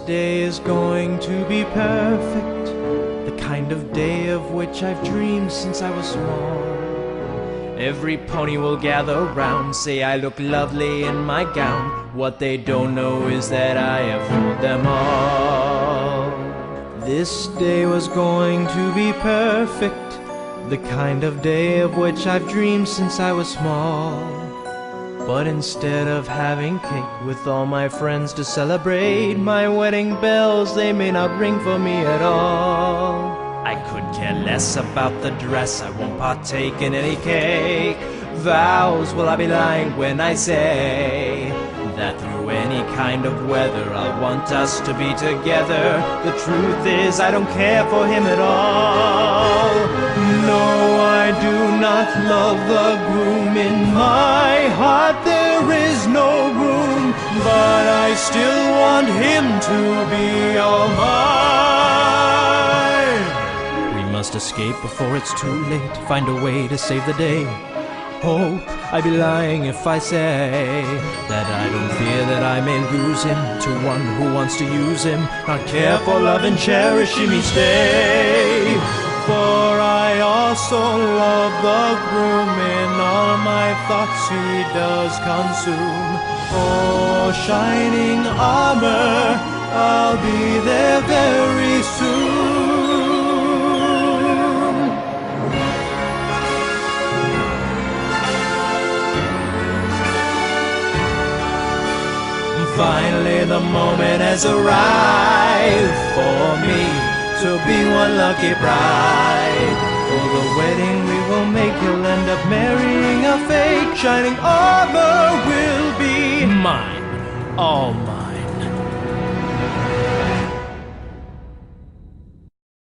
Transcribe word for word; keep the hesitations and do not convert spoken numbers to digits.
day is going to be perfect, the kind of day of which I've dreamed since I was small. Every pony will gather round, say I look lovely in my gown. What they don't know is that I have fooled them all. This day was going to be perfect, the kind of day of which I've dreamed since I was small. But instead of having cake with all my friends to celebrate my wedding bells, they may not ring for me at all. I could care less about the dress, I won't partake in any cake. Vows, will I be lying when I say that through any kind of weather I'll want us to be together? The truth is I don't care for him at all. No, I do not love the groom. In my heart there is no room, but I still want him to be all mine. We must escape before it's too late, find a way to save the day. Hope I'd be lying if I say that I don't fear that I may lose him to one who wants to use him, not care for, love and cherish him each day. For I also love the groom, in all my thoughts he does consume. Oh, shining armor, I'll be there very soon. Finally the moment has arrived for me to be one lucky bride. For the wedding we will make, he'll end up marrying a fake. Shining armor will be mine, all mine.